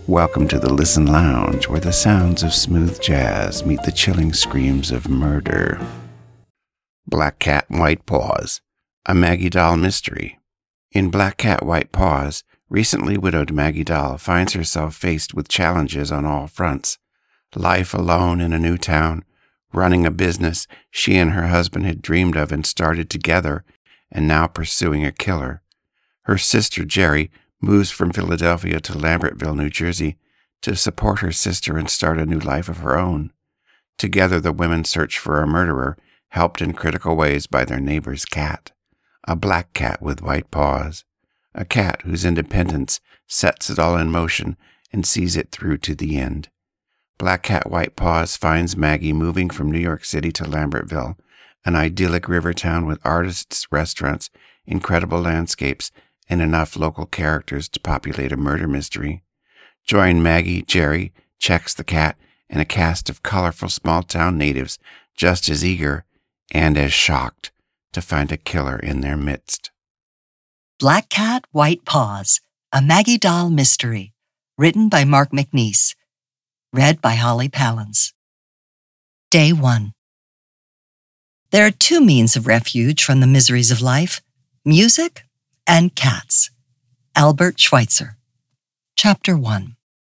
Welcome to the Listen Lounge, where the sounds of smooth jazz meet the chilling screams of murder. Black Cat, White Paws, a Maggie Dahl mystery. In Black Cat, White Paws, recently widowed Maggie Dahl finds herself faced with challenges on all fronts. Life alone in a new town, running a business she and her husband had dreamed of and started together, and now pursuing a killer. Her sister, Jerry, moves from Philadelphia to Lambertville, New Jersey, to support her sister and start a new life of her own. Together, the women search for a murderer, helped in critical ways by their neighbor's cat, a black cat with white paws, a cat whose independence sets it all in motion and sees it through to the end. Black Cat, White Paws finds Maggie moving from New York City to Lambertville, an idyllic river town with artists, restaurants, incredible landscapes, and enough local characters to populate a murder mystery. Join Maggie, Jerry, Chex the cat, and a cast of colorful small-town natives just as eager and as shocked to find a killer in their midst. Black Cat, White Paws, a Maggie Dahl mystery, written by Mark McNeese, read by Holly Palance. Day 1. There are two means of refuge from the miseries of life: music and cats. Albert Schweitzer. Chapter 1.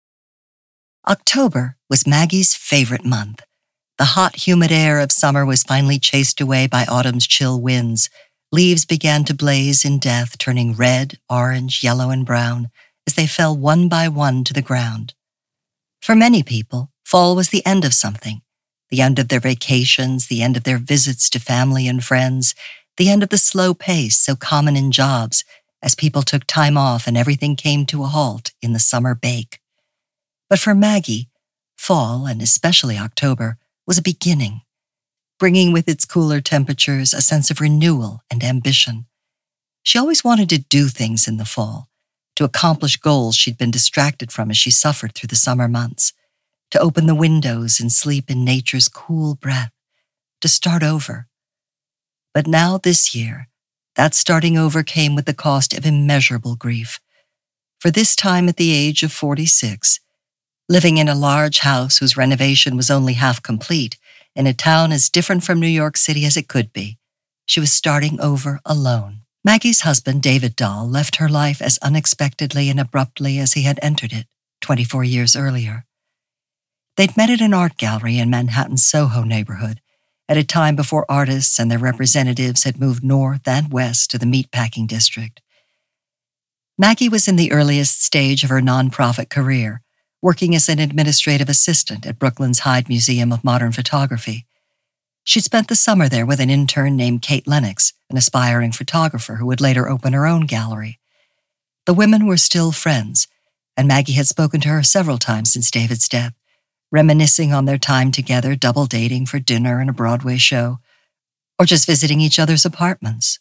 October was Maggie's favorite month. The hot, humid air of summer was finally chased away by autumn's chill winds. Leaves began to blaze in death, turning red, orange, yellow, and brown as they fell one by one to the ground. For many people, fall was the end of something, the end of their vacations, the end of their visits to family and friends, the end of the slow pace so common in jobs as people took time off and everything came to a halt in the summer bake. But for Maggie, fall, and especially October, was a beginning, bringing with its cooler temperatures a sense of renewal and ambition. She always wanted to do things in the fall, to accomplish goals she'd been distracted from as she suffered through the summer months, to open the windows and sleep in nature's cool breath, to start over. But now this year, that starting over came with the cost of immeasurable grief. For this time at the age of 46, living in a large house whose renovation was only half complete, in a town as different from New York City as it could be, she was starting over alone. Maggie's husband, David Dahl, left her life as unexpectedly and abruptly as he had entered it 24 years earlier. They'd met at an art gallery in Manhattan's Soho neighborhood, at a time before artists and their representatives had moved north and west to the meatpacking district. Maggie was in the earliest stage of her nonprofit career, working as an administrative assistant at Brooklyn's Hyde Museum of Modern Photography. She'd spent the summer there with an intern named Kate Lennox, an aspiring photographer who would later open her own gallery. The women were still friends, and Maggie had spoken to her several times since David's death, reminiscing on their time together, double dating for dinner and a Broadway show, or just visiting each other's apartments.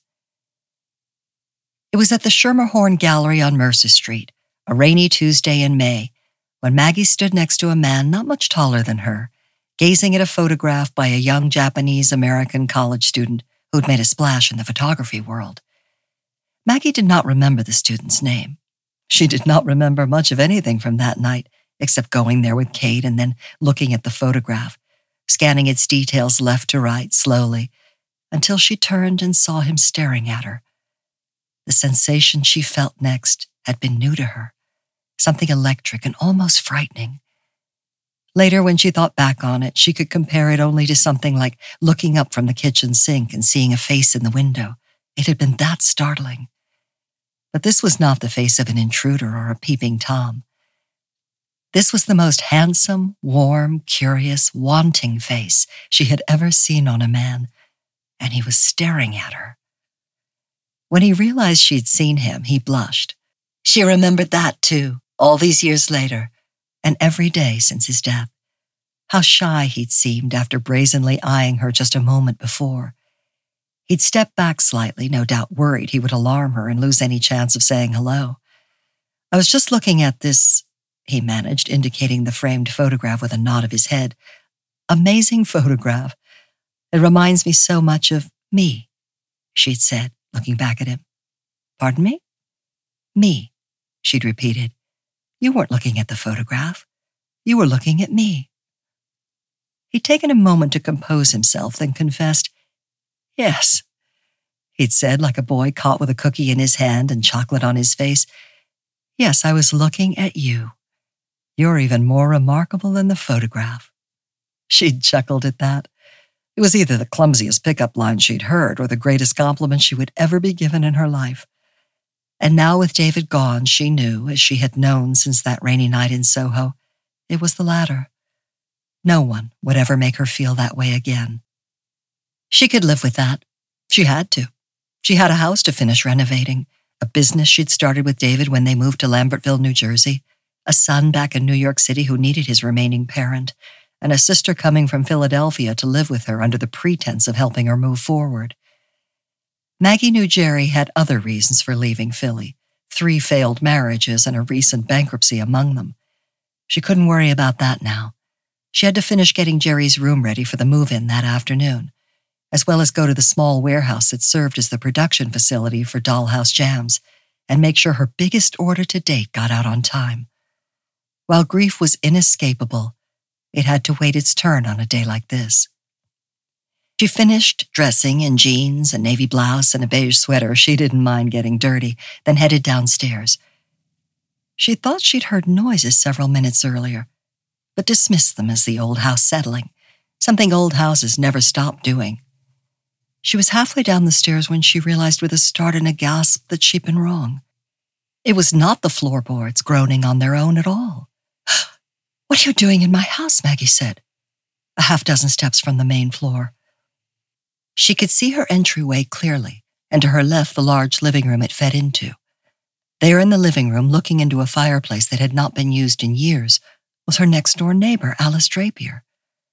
It was at the Schermerhorn Gallery on Mercer Street, a rainy Tuesday in May, when Maggie stood next to a man not much taller than her, gazing at a photograph by a young Japanese-American college student who'd made a splash in the photography world. Maggie did not remember the student's name. She did not remember much of anything from that night, except going there with Kate and then looking at the photograph, scanning its details left to right slowly, until she turned and saw him staring at her. The sensation she felt next had been new to her, something electric and almost frightening. Later, when she thought back on it, she could compare it only to something like looking up from the kitchen sink and seeing a face in the window. It had been that startling. But this was not the face of an intruder or a peeping Tom. This was the most handsome, warm, curious, wanting face she had ever seen on a man, and he was staring at her. When he realized she'd seen him, he blushed. She remembered that, too, all these years later, and every day since his death. How shy he'd seemed after brazenly eyeing her just a moment before. He'd stepped back slightly, no doubt worried he would alarm her and lose any chance of saying hello. "I was just looking at this," he managed, indicating the framed photograph with a nod of his head. "Amazing photograph. It reminds me so much of me," she'd said, looking back at him. "Pardon me?" "Me," she'd repeated. You weren't looking at the photograph. You were looking at me." He'd taken a moment to compose himself, then confessed, "Yes," he'd said like a boy caught with a cookie in his hand and chocolate on his face. "Yes, I was looking at you. You're even more remarkable than the photograph." She'd chuckled at that. It was either the clumsiest pickup line she'd heard or the greatest compliment she would ever be given in her life. And now with David gone, she knew, as she had known since that rainy night in Soho, it was the latter. No one would ever make her feel that way again. She could live with that. She had to. She had a house to finish renovating, a business she'd started with David when they moved to Lambertville, New Jersey, a son back in New York City who needed his remaining parent, and a sister coming from Philadelphia to live with her under the pretense of helping her move forward. Maggie knew Jerry had other reasons for leaving Philly, 3 failed marriages and a recent bankruptcy among them. She couldn't worry about that now. She had to finish getting Jerry's room ready for the move-in that afternoon, as well as go to the small warehouse that served as the production facility for Dollhouse Jams, and make sure her biggest order to date got out on time. While grief was inescapable, it had to wait its turn on a day like this. She finished dressing in jeans, a navy blouse, and a beige sweater she didn't mind getting dirty, then headed downstairs. She thought she'd heard noises several minutes earlier, but dismissed them as the old house settling, something old houses never stopped doing. She was halfway down the stairs when she realized with a start and a gasp that she'd been wrong. It was not the floorboards groaning on their own at all. "What are you doing in my house?" Maggie said, a half-dozen steps from the main floor. She could see her entryway clearly, and to her left the large living room it fed into. There in the living room, looking into a fireplace that had not been used in years, was her next-door neighbor, Alice Drapier.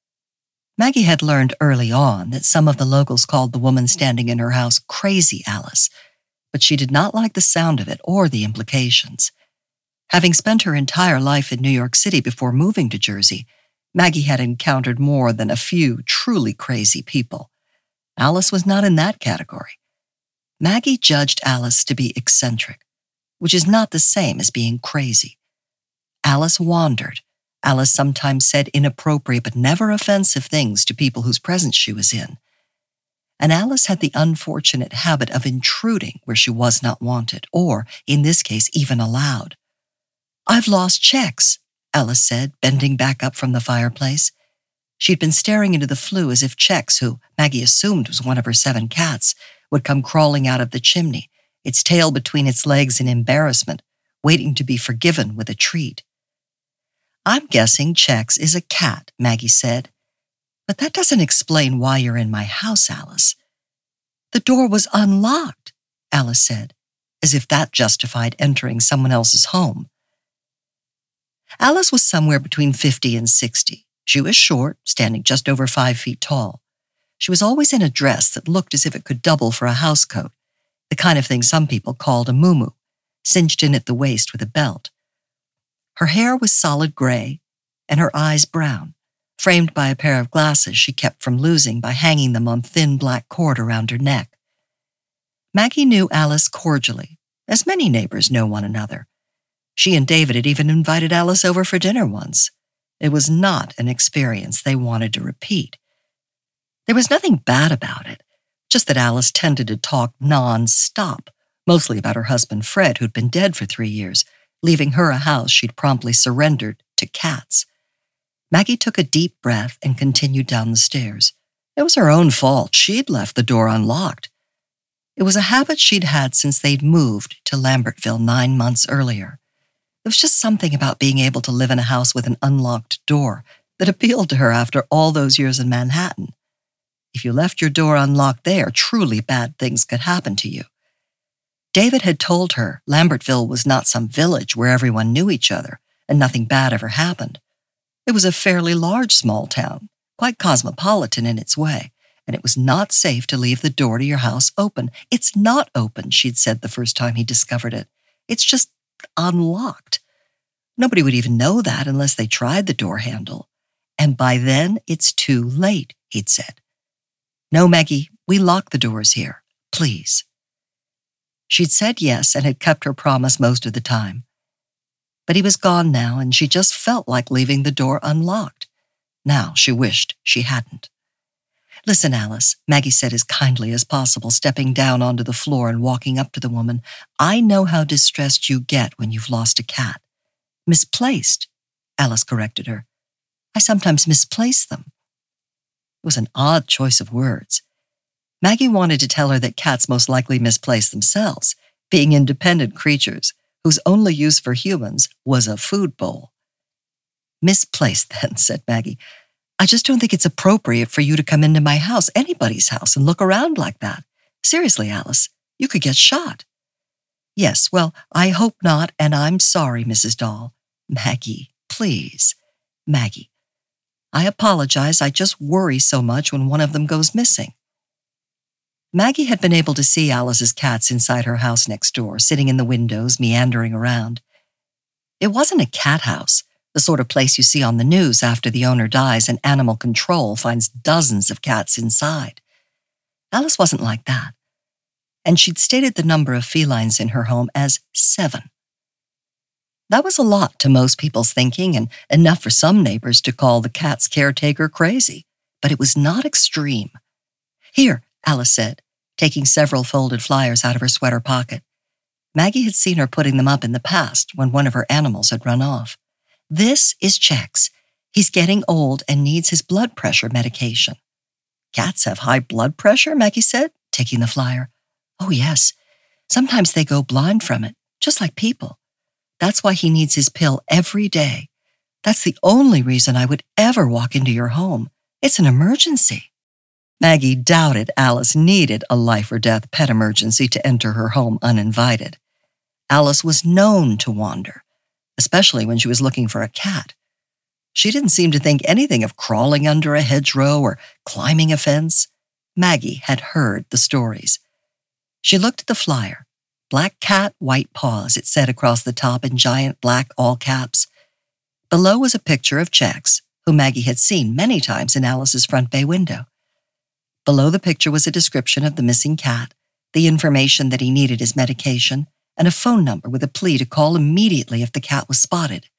Maggie had learned early on that some of the locals called the woman standing in her house Crazy Alice, but she did not like the sound of it or the implications. Having spent her entire life in New York City before moving to Jersey, Maggie had encountered more than a few truly crazy people. Alice was not in that category. Maggie judged Alice to be eccentric, which is not the same as being crazy. Alice wandered. Alice sometimes said inappropriate but never offensive things to people whose presence she was in. And Alice had the unfortunate habit of intruding where she was not wanted, or, in this case, even allowed. "I've lost checks," Alice said, bending back up from the fireplace. She'd been staring into the flue as if Chex, who Maggie assumed was one of her 7 cats, would come crawling out of the chimney, its tail between its legs in embarrassment, waiting to be forgiven with a treat. "I'm guessing Chex is a cat," Maggie said. "But that doesn't explain why you're in my house, Alice." "The door was unlocked," Alice said, as if that justified entering someone else's home. Alice was somewhere between 50 and 60. She was short, standing just over 5 feet tall. She was always in a dress that looked as if it could double for a housecoat, the kind of thing some people called a muumuu, cinched in at the waist with a belt. Her hair was solid gray, and her eyes brown, framed by a pair of glasses she kept from losing by hanging them on thin black cord around her neck. Maggie knew Alice cordially, as many neighbors know one another. She and David had even invited Alice over for dinner once. It was not an experience they wanted to repeat. There was nothing bad about it, just that Alice tended to talk non-stop, mostly about her husband Fred, who'd been dead for 3 years, leaving her a house she'd promptly surrendered to cats. Maggie took a deep breath and continued down the stairs. It was her own fault. She'd left the door unlocked. It was a habit she'd had since they'd moved to Lambertville 9 months earlier. There was just something about being able to live in a house with an unlocked door that appealed to her after all those years in Manhattan. If you left your door unlocked there, truly bad things could happen to you. David had told her Lambertville was not some village where everyone knew each other and nothing bad ever happened. It was a fairly large small town, quite cosmopolitan in its way, and it was not safe to leave the door to your house open. "It's not open," she'd said the first time he discovered it. "It's just unlocked. Nobody would even know that unless they tried the door handle. And by then, it's too late," he'd said. "No, Maggie, we lock the doors here. Please." She'd said yes and had kept her promise most of the time. But he was gone now, and she just felt like leaving the door unlocked. Now she wished she hadn't. "Listen, Alice," Maggie said as kindly as possible, stepping down onto the floor and walking up to the woman. "I know how distressed you get when you've lost a cat." "Misplaced," Alice corrected her. "I sometimes misplace them." It was an odd choice of words. Maggie wanted to tell her that cats most likely misplace themselves, being independent creatures whose only use for humans was a food bowl. "Misplaced, then," said Maggie. "I just don't think it's appropriate for you to come into my house, anybody's house, and look around like that. Seriously, Alice, you could get shot." "Yes, well, I hope not, and I'm sorry, Mrs. Dahl." "Maggie, please." "Maggie, I apologize. I just worry so much when one of them goes missing." Maggie had been able to see Alice's cats inside her house next door, sitting in the windows, meandering around. It wasn't a cat house, the sort of place you see on the news after the owner dies and animal control finds dozens of cats inside. Alice wasn't like that, and she'd stated the number of felines in her home as 7. That was a lot to most people's thinking, and enough for some neighbors to call the cat's caretaker crazy, but it was not extreme. "Here," Alice said, taking several folded flyers out of her sweater pocket. Maggie had seen her putting them up in the past when one of her animals had run off. "This is Chex. He's getting old and needs his blood pressure medication." "Cats have high blood pressure?" Maggie said, taking the flyer. "Oh, yes. Sometimes they go blind from it, just like people. That's why he needs his pill every day. That's the only reason I would ever walk into your home. It's an emergency." Maggie doubted Alice needed a life-or-death pet emergency to enter her home uninvited. Alice was known to wander, especially when she was looking for a cat. She didn't seem to think anything of crawling under a hedgerow or climbing a fence. Maggie had heard the stories. She looked at the flyer. "Black cat, white paws," it said across the top in giant black all caps. Below was a picture of Chex, who Maggie had seen many times in Alice's front bay window. Below the picture was a description of the missing cat, the information that he needed his medication, and a phone number with a plea to call immediately if the cat was spotted.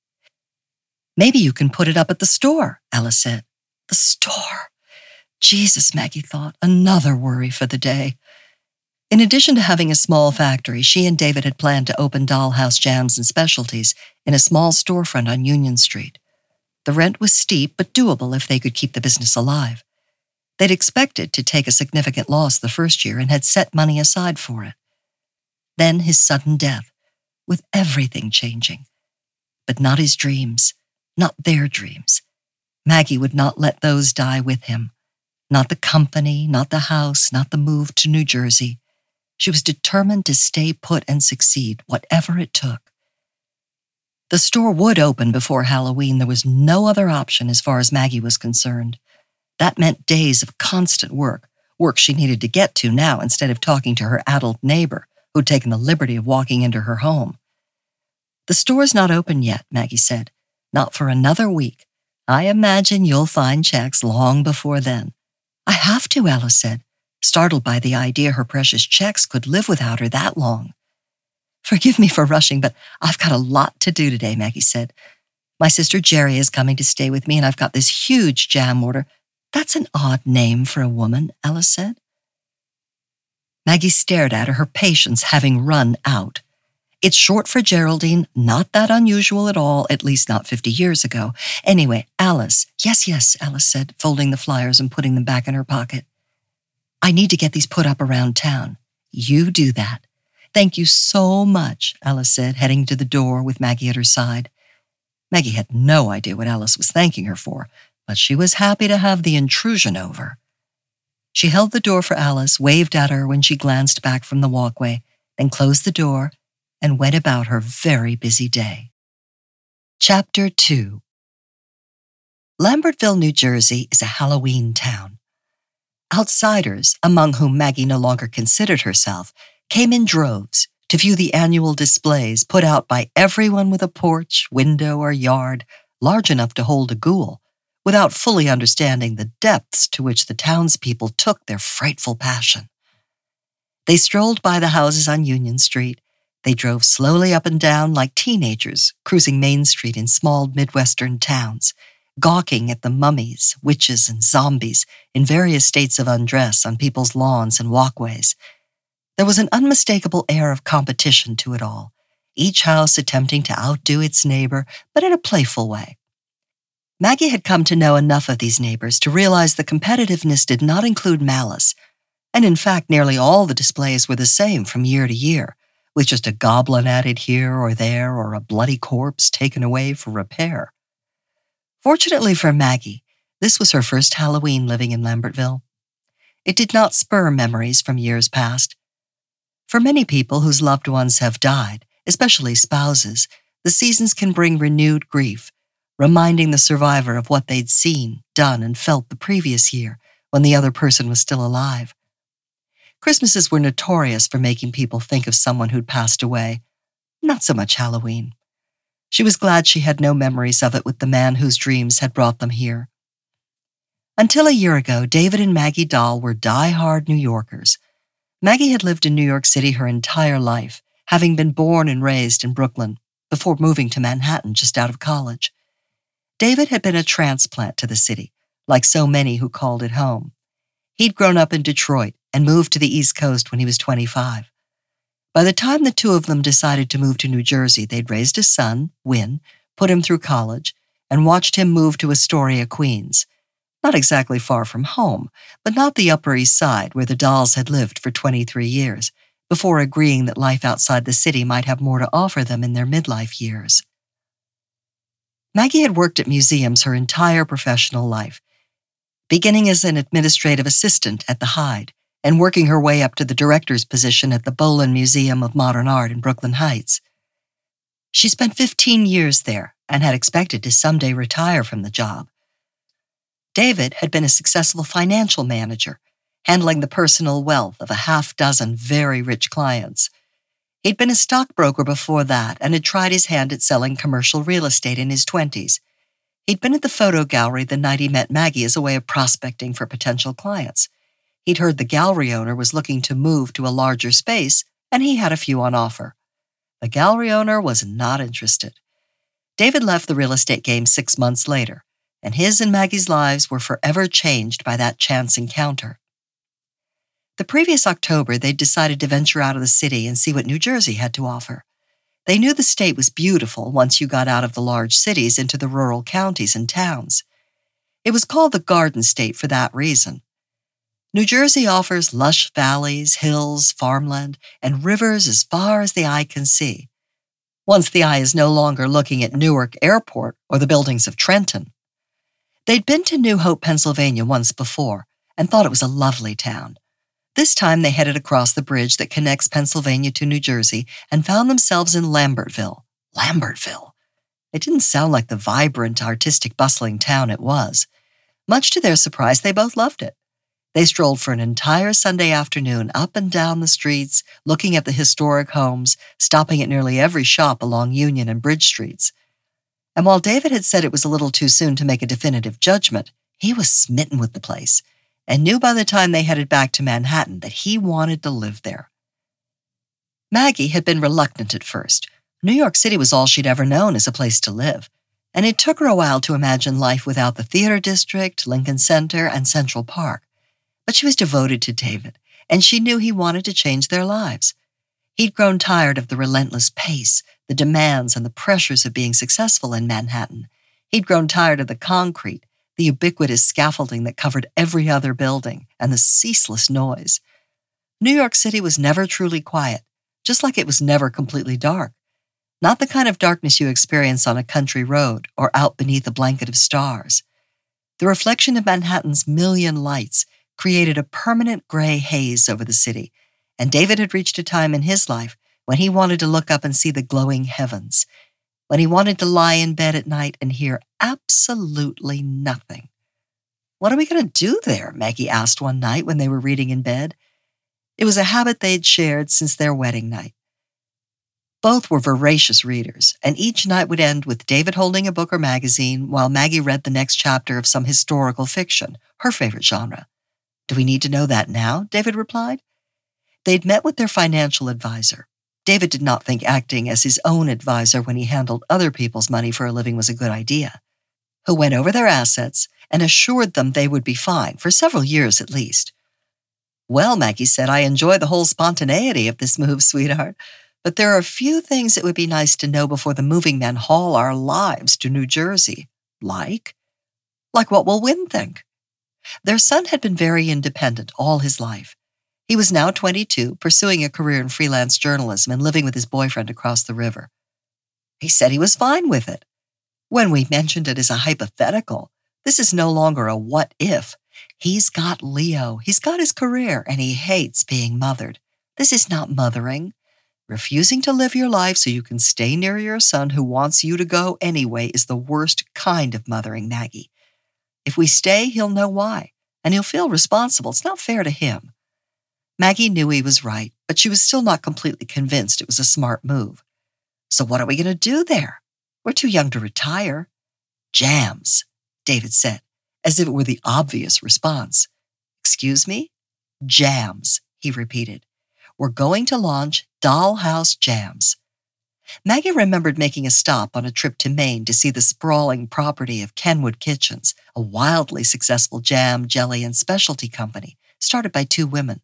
"Maybe you can put it up at the store," Alice said. The store. Jesus, Maggie thought, another worry for the day. In addition to having a small factory, she and David had planned to open Dollhouse Jams and Specialties in a small storefront on Union Street. The rent was steep, but doable if they could keep the business alive. They'd expected to take a significant loss the first year and had set money aside for it. Then his sudden death, with everything changing. But not his dreams, not their dreams. Maggie would not let those die with him. Not the company, not the house, not the move to New Jersey. She was determined to stay put and succeed, whatever it took. The store would open before Halloween. There was no other option as far as Maggie was concerned. That meant days of constant work she needed to get to now instead of talking to her adult neighbor who'd taken the liberty of walking into her home. "The store's not open yet," Maggie said. "Not for another week. I imagine you'll find Chex long before then." "I have to," Alice said, startled by the idea her precious Chex could live without her that long. "Forgive me for rushing, but I've got a lot to do today," Maggie said. "My sister Jerry is coming to stay with me, and I've got this huge jam order." "That's an odd name for a woman," Alice said. Maggie stared at her patience having run out. "It's short for Geraldine, not that unusual at all, at least not 50 years ago. Anyway, Alice." Yes, Alice said, folding the flyers and putting them back in her pocket. "I need to get these put up around town." "You do that." "Thank you so much," Alice said, heading to the door with Maggie at her side. Maggie had no idea what Alice was thanking her for, but she was happy to have the intrusion over. She held the door for Alice, waved at her when she glanced back from the walkway, then closed the door and went about her very busy day. Chapter 2. Lambertville, New Jersey is a Halloween town. Outsiders, among whom Maggie no longer considered herself, came in droves to view the annual displays put out by everyone with a porch, window, or yard large enough to hold a ghoul, without fully understanding the depths to which the townspeople took their frightful passion. They strolled by the houses on Union Street, They drove slowly up and down like teenagers, cruising Main Street in small Midwestern towns, gawking at the mummies, witches, and zombies in various states of undress on people's lawns and walkways. There was an unmistakable air of competition to it all, each house attempting to outdo its neighbor, but in a playful way. Maggie had come to know enough of these neighbors to realize the competitiveness did not include malice, and in fact nearly all the displays were the same from year to year, with just a goblin added here or there or a bloody corpse taken away for repair. Fortunately for Maggie, this was her first Halloween living in Lambertville. It did not spur memories from years past. For many people whose loved ones have died, especially spouses, the seasons can bring renewed grief, reminding the survivor of what they'd seen, done, and felt the previous year when the other person was still alive. Christmases were notorious for making people think of someone who'd passed away. Not so much Halloween. She was glad she had no memories of it with the man whose dreams had brought them here. Until a year ago, David and Maggie Dahl were die-hard New Yorkers. Maggie had lived in New York City her entire life, having been born and raised in Brooklyn, before moving to Manhattan just out of college. David had been a transplant to the city, like so many who called it home. He'd grown up in Detroit and moved to the East Coast when he was 25. By the time the two of them decided to move to New Jersey, they'd raised a son, Win, put him through college, and watched him move to Astoria, Queens. Not exactly far from home, but not the Upper East Side where the Dahls had lived for 23 years, before agreeing that life outside the city might have more to offer them in their midlife years. Maggie had worked at museums her entire professional life, beginning as an administrative assistant at the Hyde and working her way up to the director's position at the Boland Museum of Modern Art in Brooklyn Heights. She spent 15 years there and had expected to someday retire from the job. David had been a successful financial manager, handling the personal wealth of a half-dozen very rich clients. He'd been a stockbroker before that and had tried his hand at selling commercial real estate in his 20s. He'd been at the photo gallery the night he met Maggie as a way of prospecting for potential clients. He'd heard the gallery owner was looking to move to a larger space, and he had a few on offer. The gallery owner was not interested. David left the real estate game 6 months later, and his and Maggie's lives were forever changed by that chance encounter. The previous October, they'd decided to venture out of the city and see what New Jersey had to offer. They knew the state was beautiful once you got out of the large cities into the rural counties and towns. It was called the Garden State for that reason. New Jersey offers lush valleys, hills, farmland, and rivers as far as the eye can see, once the eye is no longer looking at Newark Airport or the buildings of Trenton. They'd been to New Hope, Pennsylvania once before and thought it was a lovely town. This time they headed across the bridge that connects Pennsylvania to New Jersey and found themselves in Lambertville. Lambertville. It didn't sound like the vibrant, artistic, bustling town it was. Much to their surprise, they both loved it. They strolled for an entire Sunday afternoon up and down the streets, looking at the historic homes, stopping at nearly every shop along Union and Bridge Streets. And while David had said it was a little too soon to make a definitive judgment, he was smitten with the place and knew by the time they headed back to Manhattan that he wanted to live there. Maggie had been reluctant at first. New York City was all she'd ever known as a place to live, and it took her a while to imagine life without the Theater District, Lincoln Center, and Central Park. But she was devoted to David, and she knew he wanted to change their lives. He'd grown tired of the relentless pace, the demands, and the pressures of being successful in Manhattan. He'd grown tired of the concrete, the ubiquitous scaffolding that covered every other building, and the ceaseless noise. New York City was never truly quiet, just like it was never completely dark. Not the kind of darkness you experience on a country road or out beneath a blanket of stars. The reflection of Manhattan's million lights created a permanent gray haze over the city, and David had reached a time in his life when he wanted to look up and see the glowing heavens, when he wanted to lie in bed at night and hear absolutely nothing. "What are we going to do there?" Maggie asked one night when they were reading in bed. It was a habit they'd shared since their wedding night. Both were voracious readers, and each night would end with David holding a book or magazine while Maggie read the next chapter of some historical fiction, her favorite genre. "Do we need to know that now?" David replied. They'd met with their financial advisor. David did not think acting as his own advisor when he handled other people's money for a living was a good idea. Who went over their assets and assured them they would be fine, for several years at least. "Well," Maggie said, "I enjoy the whole spontaneity of this move, sweetheart, but there are a few things it would be nice to know before the moving men haul our lives to New Jersey." Like? Like what will Wynn think? Their son had been very independent all his life. He was now 22, pursuing a career in freelance journalism and living with his boyfriend across the river. He said he was fine with it. When we mentioned it as a hypothetical, this is no longer a what if. He's got Leo, he's got his career, and he hates being mothered. This is not mothering. Refusing to live your life so you can stay near your son who wants you to go anyway is the worst kind of mothering, Maggie. If we stay, he'll know why, and he'll feel responsible. It's not fair to him. Maggie knew he was right, but she was still not completely convinced it was a smart move. "So what are we going to do there? We're too young to retire." "Jams," David said, as if it were the obvious response. "Excuse me?" "Jams," he repeated. "We're going to launch Dollhouse Jams." Maggie remembered making a stop on a trip to Maine to see the sprawling property of Kenwood Kitchens, a wildly successful jam, jelly, and specialty company started by two women.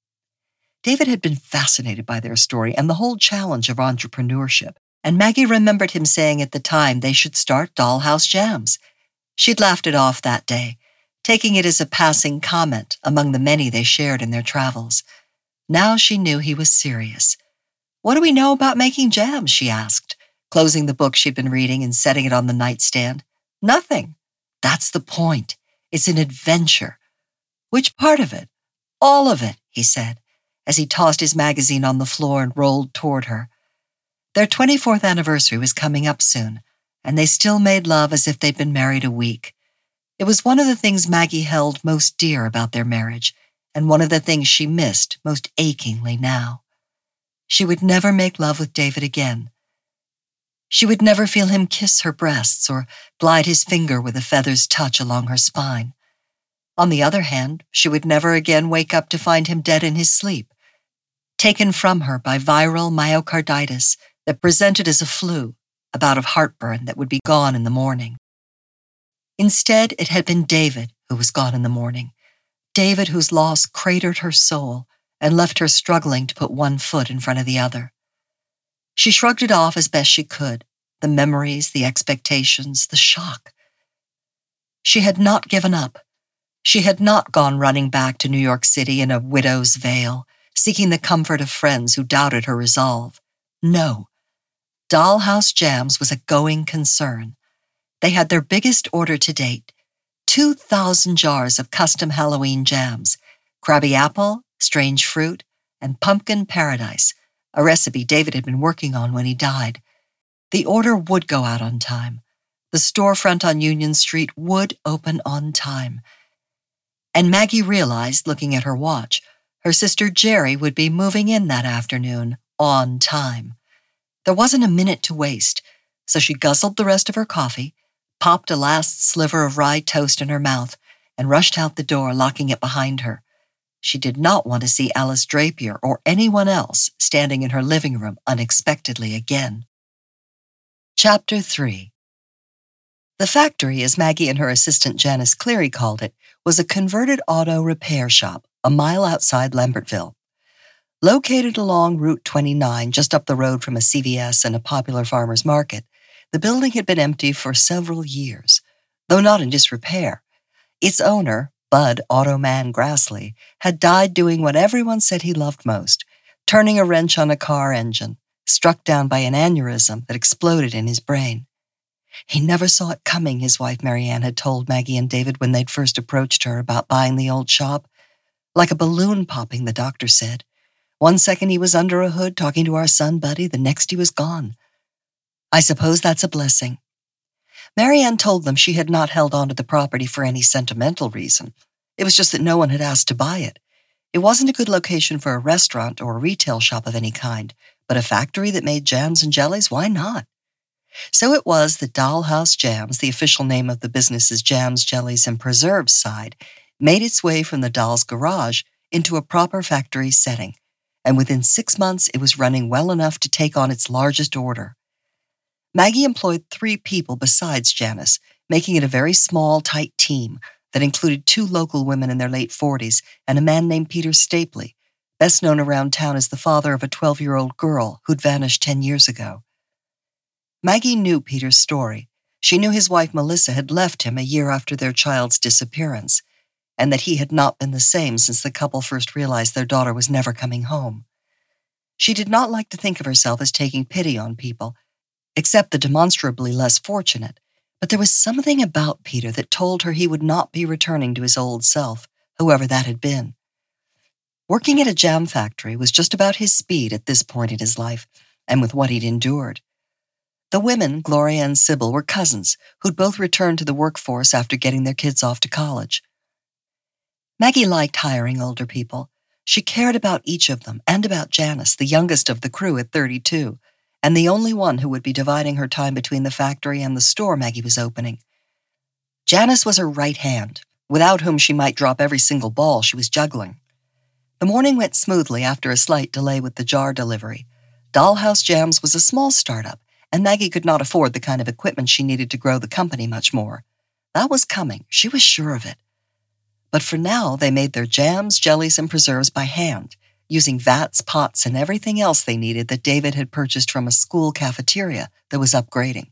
David had been fascinated by their story and the whole challenge of entrepreneurship, and Maggie remembered him saying at the time they should start Dollhouse Jams. She'd laughed it off that day, taking it as a passing comment among the many they shared in their travels. Now she knew he was serious. "What do we know about making jams?" she asked, closing the book she'd been reading and setting it on the nightstand. "Nothing." "That's the point. It's an adventure." "Which part of it?" "All of it," he said, as he tossed his magazine on the floor and rolled toward her. Their 24th anniversary was coming up soon, and they still made love as if they'd been married a week. It was one of the things Maggie held most dear about their marriage, and one of the things she missed most achingly now. She would never make love with David again. She would never feel him kiss her breasts or glide his finger with a feather's touch along her spine. On the other hand, she would never again wake up to find him dead in his sleep, taken from her by viral myocarditis that presented as a flu, a bout of heartburn that would be gone in the morning. Instead, it had been David who was gone in the morning, David whose loss cratered her soul and left her struggling to put one foot in front of the other. She shrugged it off as best she could, the memories, the expectations, the shock. She had not given up. She had not gone running back to New York City in a widow's veil, seeking the comfort of friends who doubted her resolve. No. Dollhouse Jams was a going concern. They had their biggest order to date, 2,000 jars of custom Halloween jams, Krabby Apple, Strange Fruit, and Pumpkin Paradise, a recipe David had been working on when he died. The order would go out on time. The storefront on Union Street would open on time. And Maggie realized, looking at her watch, her sister Jerry would be moving in that afternoon, on time. There wasn't a minute to waste, so she guzzled the rest of her coffee, popped a last sliver of rye toast in her mouth, and rushed out the door, locking it behind her. She did not want to see Alice Drapier or anyone else standing in her living room unexpectedly again. Chapter 3. The factory, as Maggie and her assistant Janice Cleary called it, was a converted auto repair shop a mile outside Lambertville. Located along Route 29, just up the road from a CVS and a popular farmer's market, the building had been empty for several years, though not in disrepair. Its owner, Bud Automan Grassley, had died doing what everyone said he loved most, turning a wrench on a car engine, struck down by an aneurysm that exploded in his brain. He never saw it coming, his wife Marianne had told Maggie and David when they'd first approached her about buying the old shop. Like a balloon popping, the doctor said. One second he was under a hood talking to our son Buddy, the next he was gone. I suppose that's a blessing. Marianne told them she had not held on to the property for any sentimental reason. It was just that no one had asked to buy it. It wasn't a good location for a restaurant or a retail shop of any kind, but a factory that made jams and jellies, why not? So it was that Dollhouse Jams, the official name of the business's jams, jellies, and preserves side, made its way from the doll's garage into a proper factory setting, and within 6 months it was running well enough to take on its largest order. Maggie employed 3 people besides Janice, making it a very small, tight team that included 2 local women in their late 40s and a man named Peter Stapley, best known around town as the father of a 12-year-old girl who'd vanished 10 years ago. Maggie knew Peter's story. She knew his wife Melissa had left him a year after their child's disappearance, and that he had not been the same since the couple first realized their daughter was never coming home. She did not like to think of herself as taking pity on people, except the demonstrably less fortunate, but there was something about Peter that told her he would not be returning to his old self, whoever that had been. Working at a jam factory was just about his speed at this point in his life, and with what he'd endured. The women, Gloria and Sybil, were cousins who'd both returned to the workforce after getting their kids off to college. Maggie liked hiring older people. She cared about each of them and about Janice, the youngest of the crew at 32, and the only one who would be dividing her time between the factory and the store Maggie was opening. Janice was her right hand, without whom she might drop every single ball she was juggling. The morning went smoothly after a slight delay with the jar delivery. Dollhouse Jams was a small startup, and Maggie could not afford the kind of equipment she needed to grow the company much more. That was coming, she was sure of it. But for now, they made their jams, jellies, and preserves by hand, using vats, pots, and everything else they needed that David had purchased from a school cafeteria that was upgrading.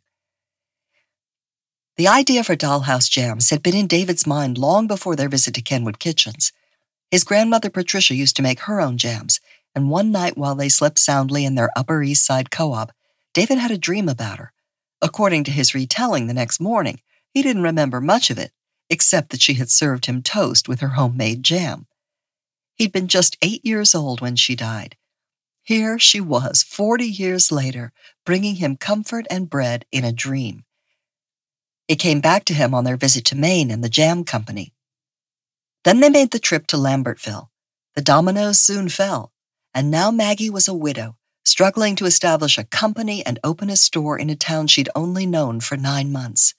The idea for Dollhouse Jams had been in David's mind long before their visit to Kenwood Kitchens. His grandmother Patricia used to make her own jams, and one night while they slept soundly in their Upper East Side co-op, David had a dream about her. According to his retelling the next morning, he didn't remember much of it, except that she had served him toast with her homemade jam. He'd been just 8 years old when she died. Here she was, 40 years later, bringing him comfort and bread in a dream. It came back to him on their visit to Maine and the jam company. Then they made the trip to Lambertville. The dominoes soon fell, and now Maggie was a widow, struggling to establish a company and open a store in a town she'd only known for 9 months.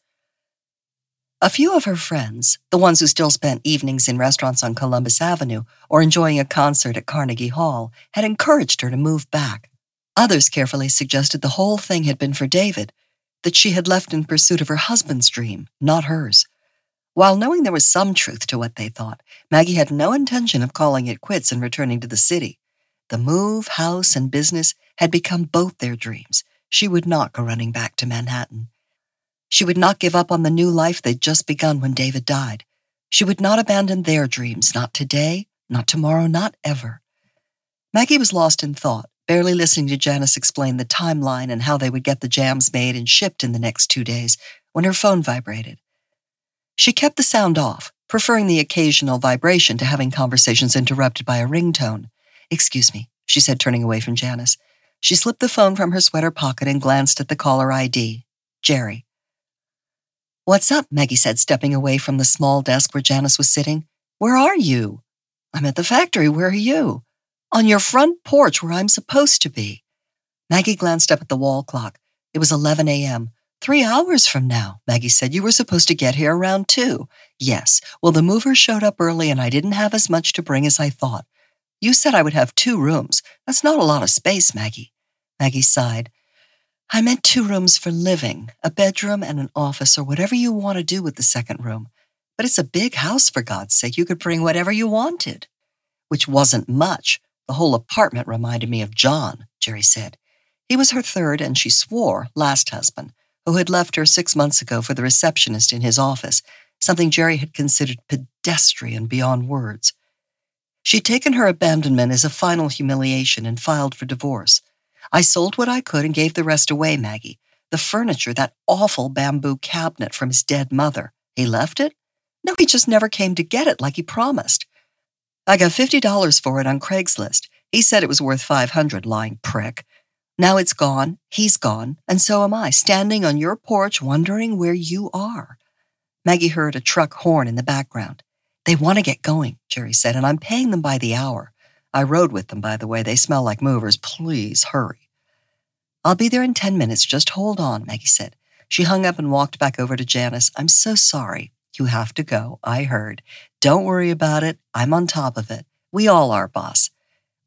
A few of her friends, the ones who still spent evenings in restaurants on Columbus Avenue or enjoying a concert at Carnegie Hall, had encouraged her to move back. Others carefully suggested the whole thing had been for David, that she had left in pursuit of her husband's dream, not hers. While knowing there was some truth to what they thought, Maggie had no intention of calling it quits and returning to the city. The move, house, and business had become both their dreams. She would not go running back to Manhattan. She would not give up on the new life they'd just begun when David died. She would not abandon their dreams, not today, not tomorrow, not ever. Maggie was lost in thought, barely listening to Janice explain the timeline and how they would get the jams made and shipped in the next 2 days, when her phone vibrated. She kept the sound off, preferring the occasional vibration to having conversations interrupted by a ringtone. "Excuse me," she said, turning away from Janice. She slipped the phone from her sweater pocket and glanced at the caller ID. Jerry. "What's up?" Maggie said, stepping away from the small desk where Janice was sitting. "Where are you?" "I'm at the factory. Where are you?" "On your front porch where I'm supposed to be." Maggie glanced up at the wall clock. It was 11 a.m. 3 hours from now, Maggie said. "You were supposed to get here around 2. "Yes. Well, the movers showed up early and I didn't have as much to bring as I thought. You said I would have 2 rooms. That's not a lot of space, Maggie." Maggie sighed. "I meant 2 rooms for living, a bedroom and an office or whatever you want to do with the second room. But it's a big house, for God's sake. You could bring whatever you wanted." Which wasn't much. The whole apartment reminded me of John, Jerry said. He was her third and she swore last husband, who had left her 6 months ago for the receptionist in his office, something Jerry had considered pedestrian beyond words. She'd taken her abandonment as a final humiliation and filed for divorce. "I sold what I could and gave the rest away, Maggie. The furniture, that awful bamboo cabinet from his dead mother. He left it? No, he just never came to get it like he promised. I got $50 for it on Craigslist. He said it was worth $500, lying prick. Now it's gone, he's gone, and so am I, standing on your porch wondering where you are." Maggie heard a truck horn in the background. "They want to get going," Jerry said, "and I'm paying them by the hour. I rode with them, by the way. They smell like movers. Please hurry." "I'll be there in 10 minutes. Just hold on," Maggie said. She hung up and walked back over to Janice. "I'm so sorry. You have to go. I heard. Don't worry about it. I'm on top of it. We all are, boss.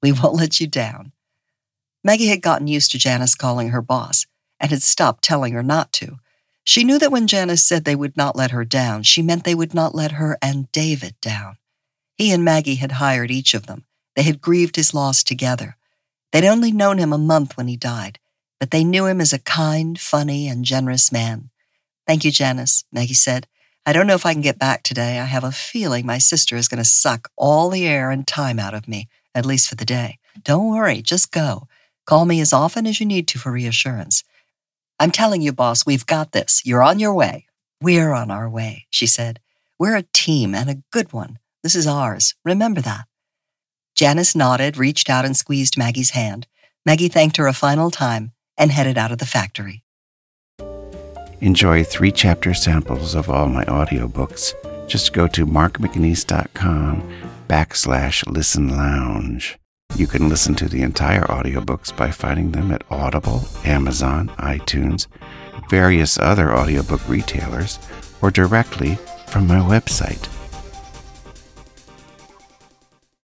We won't let you down. Maggie had gotten used to Janice calling her boss and had stopped telling her not to. She knew that when Janice said they would not let her down, she meant they would not let her and David down. He and Maggie had hired each of them. They had grieved his loss together. They'd only known him a month when he died, but they knew him as a kind, funny, and generous man. "Thank you, Janice," Maggie said. "I don't know if I can get back today. I have a feeling my sister is going to suck all the air and time out of me, at least for the day. Don't worry, just go. Call me as often as you need to for reassurance. I'm telling you, boss, we've got this. You're on your way." "We're on our way," she said. "We're a team and a good one. This is ours. Remember that." Janice nodded, reached out and squeezed Maggie's hand. Maggie thanked her a final time and headed out of the factory. Enjoy 3-chapter samples of all my audiobooks. Just go to markmcneese.com/listen lounge. You can listen to the entire audiobooks by finding them at Audible, Amazon, iTunes, various other audiobook retailers, or directly from my website.